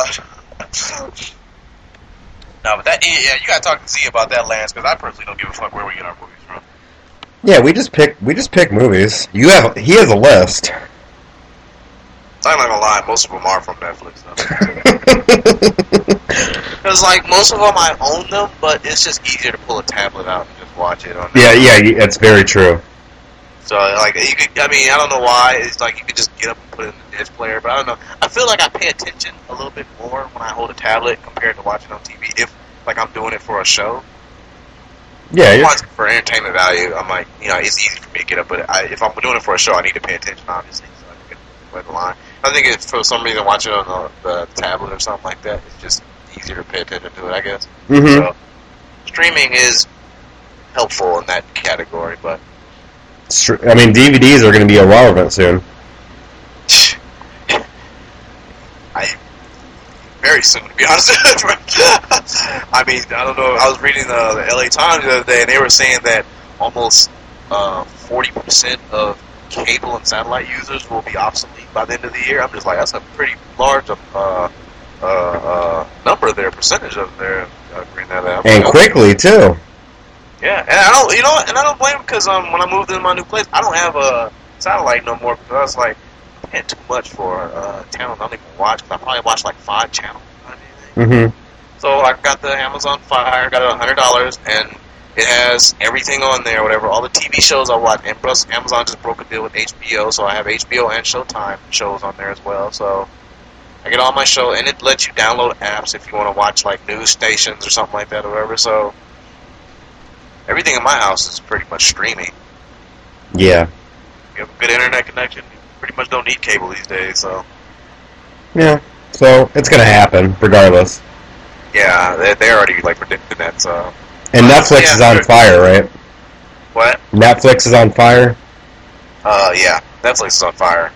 no, but that, yeah, you gotta talk to Z about that, Lance, because I personally don't give a fuck where we get our movies from. Yeah, we just pick. We just pick movies. You have. He has a list. I'm not gonna lie, most of them are from Netflix, because, like, most of them I own them, but it's just easier to pull a tablet out and just watch it on Yeah, Netflix. yeah, that's very true. So, like, you could, I mean, I don't know why. It's like you could just get up and put it in the disc player, but I don't know. I feel like I pay attention a little bit more when I hold a tablet compared to watching on T V. If, like, I'm doing it for a show. Yeah, I'm you're, watching for entertainment value. I'm like, you know, it's easy for me to get up, but I, if I'm doing it for a show, I need to pay attention, obviously, so I can get play the line. I think it's for some reason watching it on the, the tablet or something like that. It's just easier to pay attention to it, I guess. Mhm. So, streaming is helpful in that category, but. I mean, D V Ds are going to be irrelevant soon. I very soon, to be honest. I mean, I don't know. I was reading the, the L A Times the other day, and they were saying that almost uh, forty percent of cable and satellite users will be obsolete by the end of the year. I'm just like, that's a pretty large uh, uh, uh, number there, percentage of there. Uh, reading that out. And quickly, too. Yeah, and I don't, you know, and I don't blame them because um, when I moved into my new place, I don't have a satellite no more because I was like, I'm paying too much for uh, channels I don't even watch. Cause I probably watch like five channels. Mm-hmm. So I got the Amazon Fire, got it a hundred dollars, and it has everything on there, whatever. All the T V shows I watch, and plus Amazon just broke a deal with H B O, so I have H B O and Showtime shows on there as well. So I get all my show, and it lets you download apps if you want to watch like news stations or something like that or whatever. So. Everything in my house is pretty much streaming. Yeah. You have a good internet connection. You pretty much don't need cable these days, so. Yeah. So, it's going to happen, regardless. Yeah, they, they already, like, predicted that, so. And Netflix yeah, is on sure. fire, right? What? Netflix is on fire? Uh, yeah. Netflix is on fire.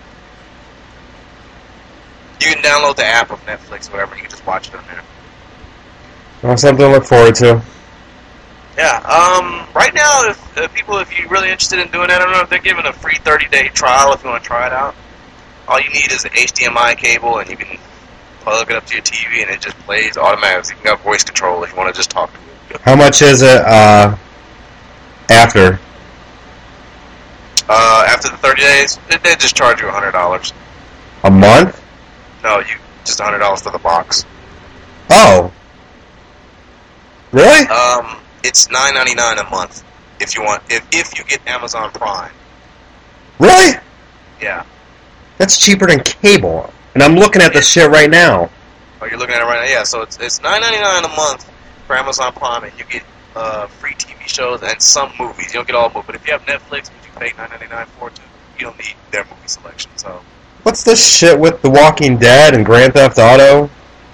You can download the app of Netflix or whatever, and you can just watch it on there. Well, something to look forward to. Yeah. Um. Right now, if uh, people, if you're really interested in doing that, I don't know if they're giving a free thirty day trial if you want to try it out. All you need is an H D M I cable, and you can plug it up to your T V, and it just plays automatically. You can have voice control if you want to just talk to it. How much is it uh, after? Uh, after the thirty days, they, they just charge you a hundred dollars. A month? No, you just a hundred dollars for the box. Oh. Really? Um, it's nine ninety nine a month if you want. If if you get Amazon Prime. Really? Yeah. That's cheaper than cable. And I'm looking at the shit right now. Oh, you're looking at it right now. Yeah. So it's it's nine ninety nine a month for Amazon Prime, and you get uh, free T V shows and some movies. You don't get all movies, but if you have Netflix, which you pay nine ninety nine for too, you don't need their movie selection. So. What's this shit with The Walking Dead and Grand Theft Auto?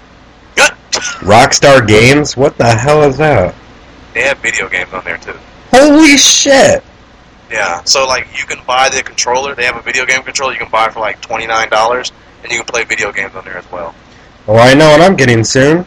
Rockstar Games? What the hell is that? They have video games on there too. Holy shit! Yeah, so like you can buy the controller. They have a video game controller you can buy for like twenty nine dollars, and you can play video games on there as well. Oh, I know what I'm getting soon.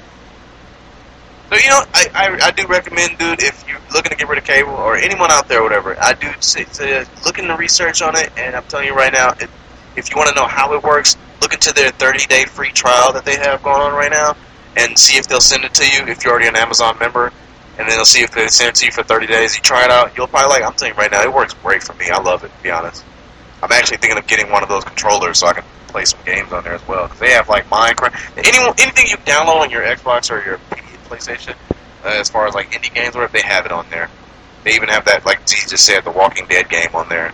So you know, I, I I do recommend, dude, if you're looking to get rid of cable or anyone out there, or whatever, I do say, say look into research on it, and I'm telling you right now, it, if you want to know how it works, look into their thirty day free trial that they have going on right now, and see if they'll send it to you if you're already an Amazon member, and then they'll see if they send it to you for thirty days. You try it out, you'll probably like. I'm telling you right now, it works great for me. I love it, to be honest. I'm actually thinking of getting one of those controllers so I can play some games on there as well. Because they have like Minecraft, any anything you download on your Xbox or your PlayStation, uh, as far as like indie games, or if they have it on there. They even have that, like Z just said, the Walking Dead game on there.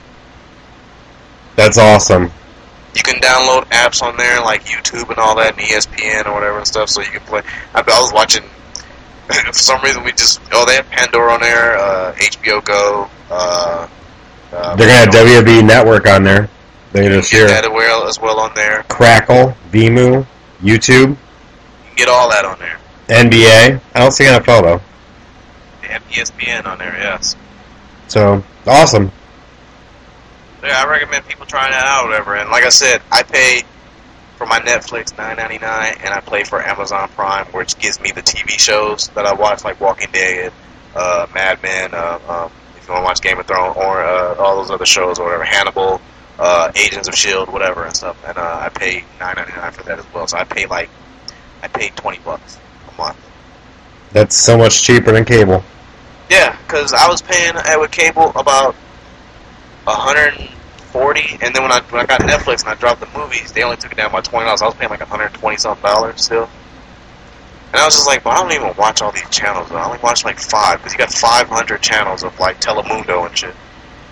That's awesome. You can download apps on there like YouTube and all that, and E S P N or whatever and stuff, so you can play. I, I was watching. For some reason, we just oh they have Pandora on there, uh, H B O Go. Uh, uh, They're gonna have W W E Network on there later this get year. that as well, as well on there. Crackle, Vemu, YouTube, You can get all that on there. N B A. I don't see N F L though. They have E S P N on there, yes. So awesome. Yeah, I recommend people trying that out or whatever. And like I said, I pay for my Netflix nine ninety nine, and I pay for Amazon Prime, which gives me the T V shows that I watch, like Walking Dead, uh, Mad Men, uh, um, if you want to watch Game of Thrones, or uh, all those other shows or whatever, Hannibal, uh, Agents of S H I E L D, whatever and stuff. And uh, I pay nine ninety nine for that as well. So I pay like I pay twenty bucks a month. That's so much cheaper than cable. Yeah, because I was paying uh, with cable about a hundred forty, and then when I when I got Netflix and I dropped the movies, they only took it down by twenty dollars. I was paying like a hundred twenty something dollars still, and I was just like, well, I don't even watch all these channels. I only watch like five because you got five hundred channels of like Telemundo and shit.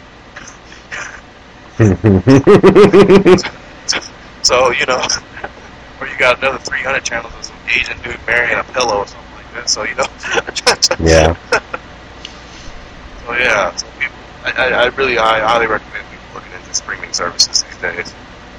So you know, or you got another three hundred channels of some Asian dude marrying a pillow or something like that. So you know, Yeah. So yeah, so people, I, I, I really I highly recommend people looking into streaming services these days.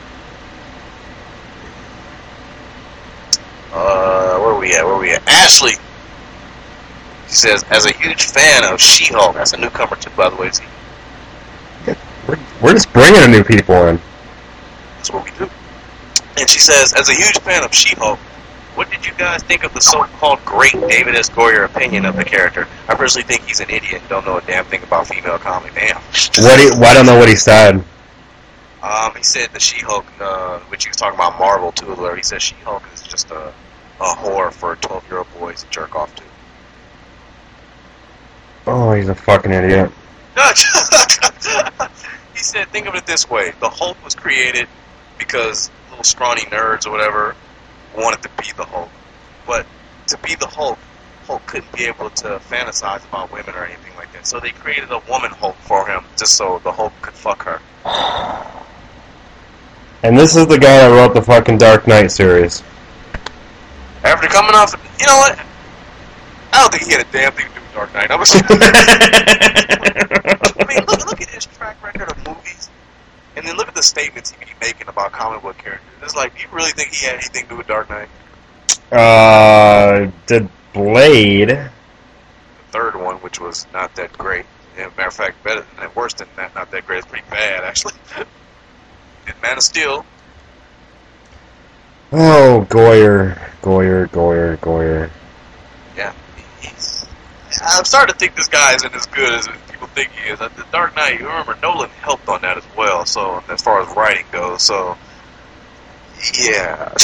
Uh, where are we at? Where are we at? Ashley! She says, as a huge fan of She-Hulk, that's a newcomer too, by the way, Z. We're, we're just bringing new people in. That's what we do. And she says, as a huge fan of She-Hulk, what did you guys think of the so-called great David S. Goyer opinion of the character? I personally think he's an idiot and don't know a damn thing about female comedy. Damn. What? He, well, I don't know what he said. Um, he said the She-Hulk, uh, which he was talking about Marvel too, where he said She-Hulk is just a, a whore for twelve-year-old boys to jerk off to. Oh, he's a fucking idiot. He said, think of it this way. The Hulk was created because little scrawny nerds or whatever wanted to be the Hulk. But to be the Hulk, Hulk couldn't be able to fantasize about women or anything like that. So they created a woman Hulk for him just so the Hulk could fuck her. And this is the guy that wrote the fucking Dark Knight series. After coming off, you know what? I don't think he had a damn thing to do with Dark Knight. I was. I mean, look, look at his track record of movies, and then look at the statements he be making about comic book characters. It's like, do you really think he had anything to do with Dark Knight? Uh, did Blade? The third one, which was not that great. Yeah, matter of fact, better than that, worse than that. Not that great. It's pretty bad, actually. And Man of Steel. Oh, Goyer, Goyer, Goyer, Goyer. Yeah, he's. I'm starting to think this guy isn't as good as people think he is. The Dark Knight, you remember, Nolan helped on that as well, so as far as writing goes, so, yeah.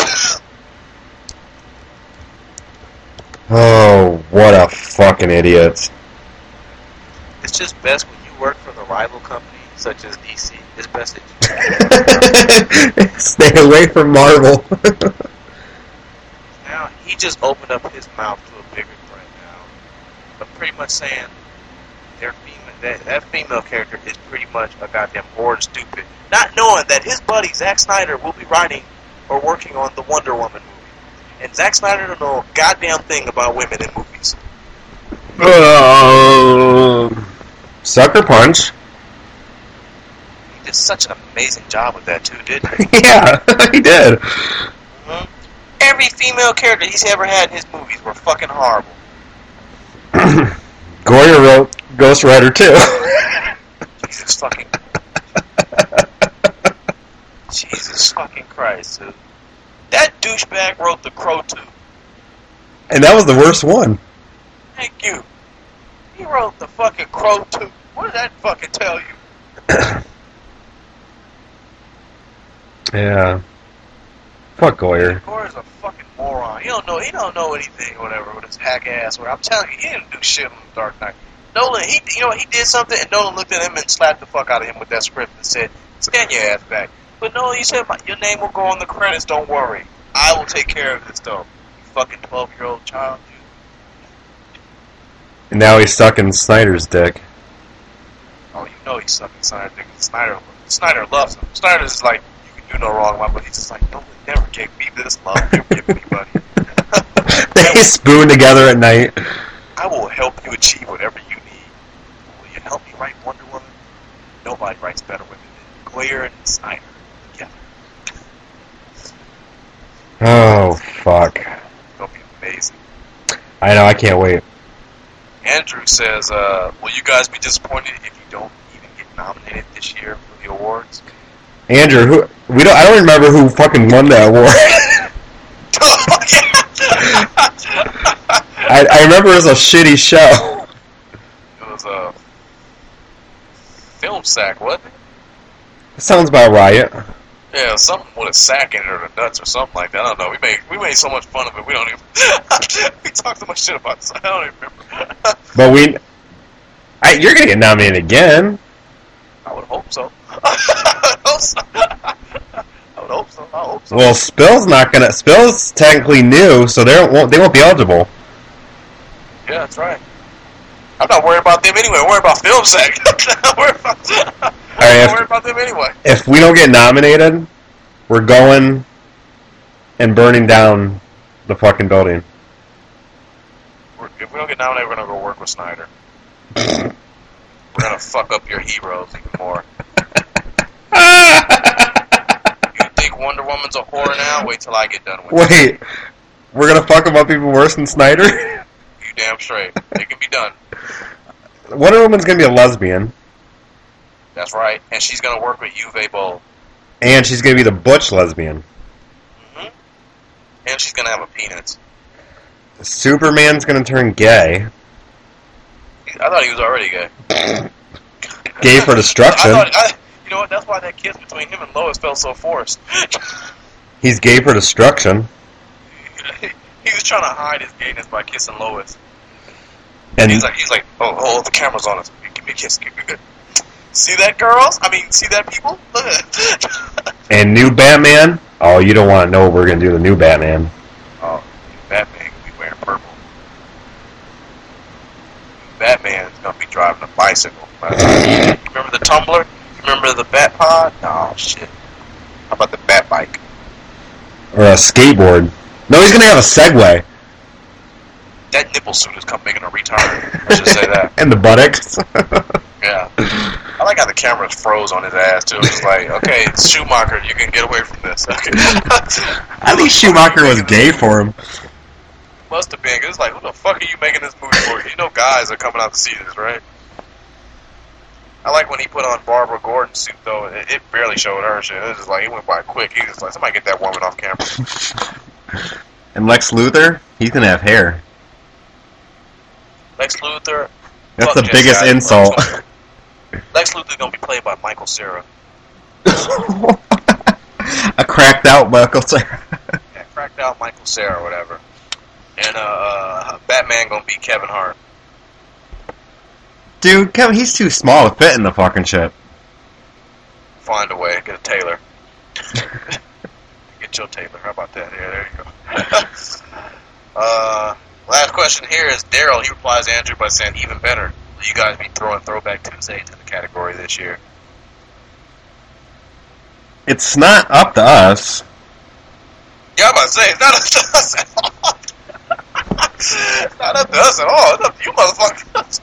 Oh, what a fucking idiot. It's just best when you work for the rival company, such as D C. It's best that you stay away from Marvel. Now, he just opened up his mouth to a bigger threat now. But pretty much saying their female, that, that female character is pretty much a goddamn bored stupid. Not knowing that his buddy, Zack Snyder, will be writing or working on the Wonder Woman movie. And Zack Snyder don't know a goddamn thing about women in movies. Uh, Sucker Punch. He did such an amazing job with that, too, didn't he? Yeah, he did. Mm-hmm. Every female character he's ever had in his movies were fucking horrible. Goyer wrote Ghost Rider too. Jesus fucking... Jesus fucking Christ, dude. That douchebag wrote The Crow two. And that was the worst one. Thank you. He wrote The fucking Crow two. What did that fucking tell you? Yeah. Fuck Goyer. Goyer's a fucking moron. He don't know. He don't know anything, or whatever, with his hack ass. Where I'm telling you, he didn't do shit on The Dark Knight. Nolan, he, you know, he did something, and Nolan looked at him and slapped the fuck out of him with that script and said, "Stand your ass back." But Nolan, he said, "Your name will go on the credits. Don't worry. I will take care of this, though." You fucking twelve-year-old child, dude. And now he's sucking Snyder's dick. Oh, you know he's sucking Snyder dick. Snyder, Snyder loves him. Snyder's is like, you can do no wrong, but he's just like, Nolan never gave me this love you're giving me, buddy. They spoon together at night. I will help you achieve whatever you need. Will you help me write Wonder Woman? Nobody writes better women than Goyer and Snyder together. Oh, fuck. It's going to be amazing. I know, I can't wait. Andrew says, uh, will you guys be disappointed if you don't even get nominated this year for the awards? Andrew, who we don't I don't remember who fucking won that award. I, I remember it was a shitty show. It was a film sack, wasn't it? That sounds about right. Yeah, something with a sack in it or the nuts or something like that. I don't know. We made we made so much fun of it. We don't even. We talked so much shit about this. I don't even remember. But we, I, you're gonna get nominated again. I would hope so. I would hope so. I would hope so. I hope so. Well, Spill's not gonna. Spill's technically new, so they won't. They won't be eligible. Yeah, that's right. I'm not worried about them anyway. I'm worried about film sack. I'm worried about. All right, I'm if, worried about them anyway. If we don't get nominated, we're going and burning down the fucking building. We're, if we don't get nominated, we're gonna go work with Snyder. We're gonna fuck up your heroes even more. You think Wonder Woman's a whore now? Wait till I get done with it. Wait, we're gonna fuck him up even worse than Snyder? You damn straight. It can be done. Wonder Woman's gonna be a lesbian. That's right. And she's gonna work with Uwe Boll. And she's gonna be the butch lesbian. Mm-hmm. And she's gonna have a penis. Superman's gonna turn gay. I thought he was already gay. Gay for destruction. I thought, I, you know what? That's why that kiss between him and Lois felt so forced. He's gay for destruction. He was trying to hide his gayness by kissing Lois. And he's like, he's like, oh, oh, the camera's on us. Give me a kiss. Give me a good. See that, girls? I mean, see that, people? Look at it. And new Batman? Oh, you don't want to know what we're going to do to the new Batman. Oh, Batman will be wearing purple. Batman's going to be driving a bicycle. Remember the Tumbler? Remember the Bat Pod? Oh, shit. How about the Bat Bike? Or a skateboard. No, he's going to have a Segway. That nipple suit is come making a retard. I should say that. And the buttocks. Yeah. I like how the cameras froze on his ass, too. It's like, okay, it's Schumacher, you can get away from this. Okay. I think Schumacher was gay for him. Must have been. It was like, who the fuck are you making this movie for? You know guys are coming out to see this, right? I like when he put on Barbara Gordon's suit, though. It, it barely showed her shit. It was just like, it went by quick. He was like, somebody get that woman off camera. And Lex Luthor, he's going to have hair. Lex Luthor. That's fuck the Jesse biggest Eisenberg. insult. Lex Luthor's gonna be played by Michael Cera. A cracked out Michael Cera. Yeah, cracked out Michael Cera or whatever. And uh, uh, Batman gonna be Kevin Hart. Dude, Kevin, he's too small to fit in the fucking ship. Find a way, get a tailor. Get Joe Taylor. How about that? Yeah, there you go. uh, last question here is Daryl. He replies to Andrew by saying, "Even better. Will you guys be throwing Throwback Tuesday into the category this year?" It's not up to us. Yeah, I'm about to say it's not up to us at all. It's not up to us at all. It's up to you, motherfuckers.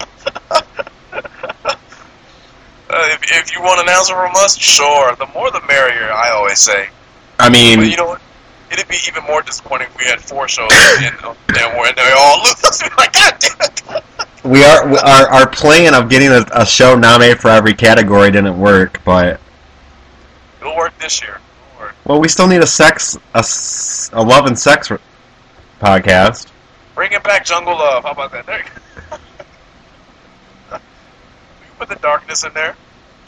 uh, if, if you want an answer from us, sure. The more, the merrier. I always say. I mean, But you know what? It'd be even more disappointing if we had four shows and, and, and they all lose. Like, God damn it. we are we- our our plan of getting a, a show nominated for every category didn't work, but It'll work this year. It'll work. well, we still need a sex a, s- a love and sex r- podcast. Bring it back, Jungle Love. How about that? There you go. You put the darkness in there.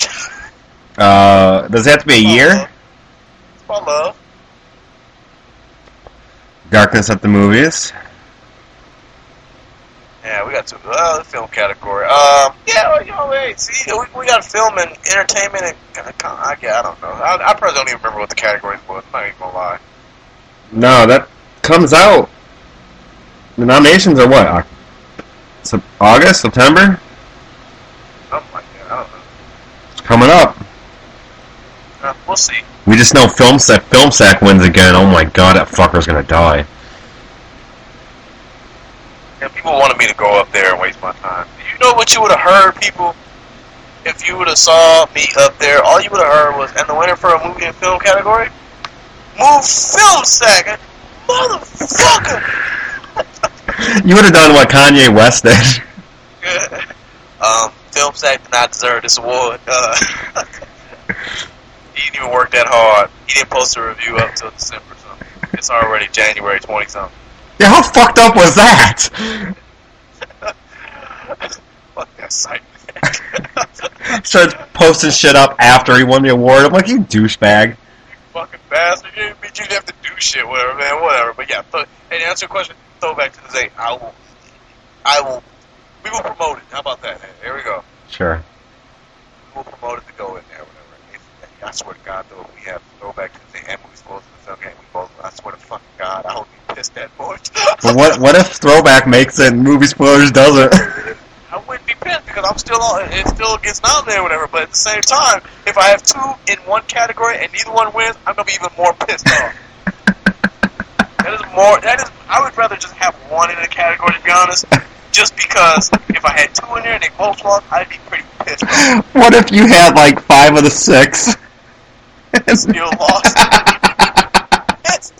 Uh, does it have to be a year? It's about love. Darkness at the movies. Yeah, we got two. Uh, the film category. Um, yeah, well, you know, hey, see, we, we got film and entertainment and kind of, I, I don't know. I, I probably don't even remember what the categories was. I'm not even gonna lie. No, that comes out. The nominations are what? Oc- Sep- August, September? Something like that. I don't know. It's coming up. Uh, we'll see. We just know Film Sack, Film Sack wins again. Oh my god, that fucker's gonna die. And people wanted me to go up there and waste my time. You know what you would have heard, people? If you would have saw me up there, all you would have heard was, and the winner for a movie and film category? Move Film Sack! Motherfucker! You would have done what Kanye West did. um, Film Sack did not deserve this award. Uh, he didn't even work that hard. He didn't post a review up till December something. It's already January twentieth something. Yeah, how fucked up was that? Fuck that site. Starts posting shit up after he won the award. I'm like, you douchebag. Fucking bastard. You didn't mean you'd have to do shit, whatever, man, whatever. But yeah, th- hey, to answer your question, Throwback to the day, I will, I will, we will promote it. How about that? Hey, there we go. Sure. We will promote it to go in there, whatever. If, I swear to God, though, if we have Throwback to the day and movies close to the film game, we both, I swear to fucking God, I hope you pissed that much. But what what if Throwback makes it and Movie Spoilers doesn't? I wouldn't be pissed because I'm still on, it still gets nominated or whatever, but at the same time, if I have two in one category and neither one wins, I'm going to be even more pissed off. That is more, that is, I would rather just have one in a category, to be honest, just because if I had two in there and they both lost, I'd be pretty pissed off. What if you had like five of the six? Still lost. Pissed.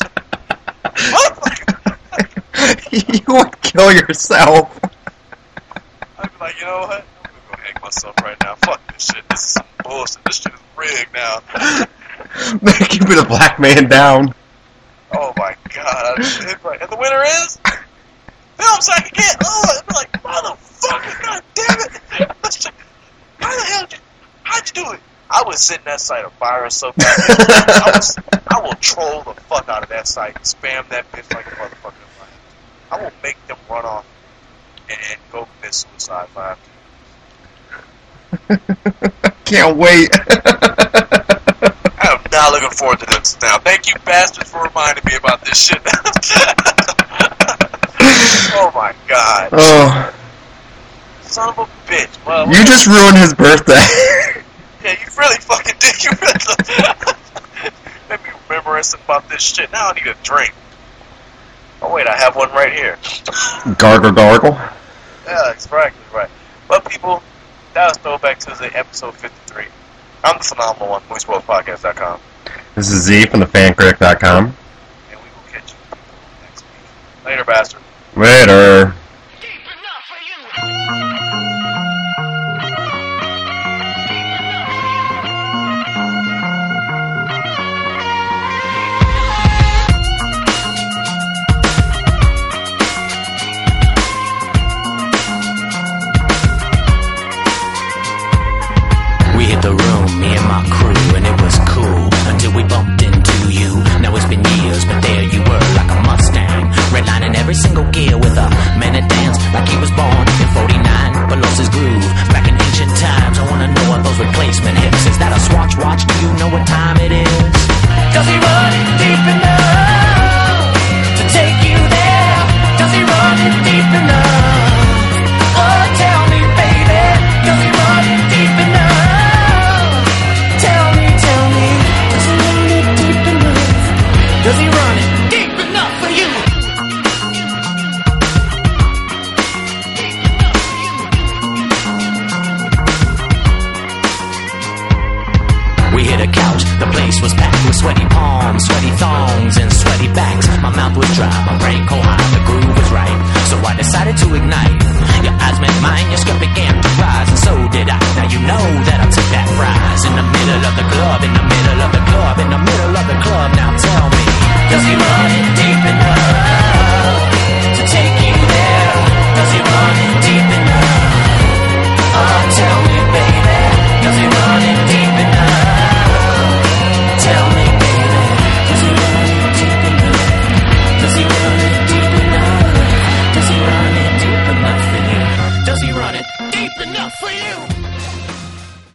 You would kill yourself. I'd be like, you know what? I'm gonna go hang myself right now. Fuck this shit. This is some bullshit. This shit is rigged now. Keep it a black man down. Oh my god. I'd be like, and the winner is Film Sack again. Oh, I'd be like, motherfucker, god damn it. How the hell did you, how'd you do it? I would sit in that site of virus so bad. I, was, I will troll the fuck out of that site and spam that bitch like a motherfucker. I will make them run off and, and go commit suicide if I have to. Can't wait. I'm not looking forward to this now. Thank you, bastards, for reminding me about this shit. Oh my god. Oh. Son of a bitch. Well, You just ruined his birthday. yeah, you really fucking did. You really made me reminiscent about this shit. Now I need a drink. Oh wait, I have one right here. Gargle gargle. Yeah, exactly right. But people, that was Throwback Tuesday, episode fifty-three. I'm the phenomenal one, movies world podcast dot com. This is Z from the fan critic dot com. And we will catch you next week. Later, bastard. Later. Your eyes met mine, your skirt began to rise, and so did I. Now you know that I took that prize. In the middle of the club, in the middle of the club, in the middle of the club. Now tell me, does he run it deep enough to take you there? Does he run it deep enough? Oh, tell me, baby, does he run it deep enough? Tell me, baby, does he run it deep enough? Does he run it deep enough? Does he run it deep enough for you? Does he run it deep enough for you?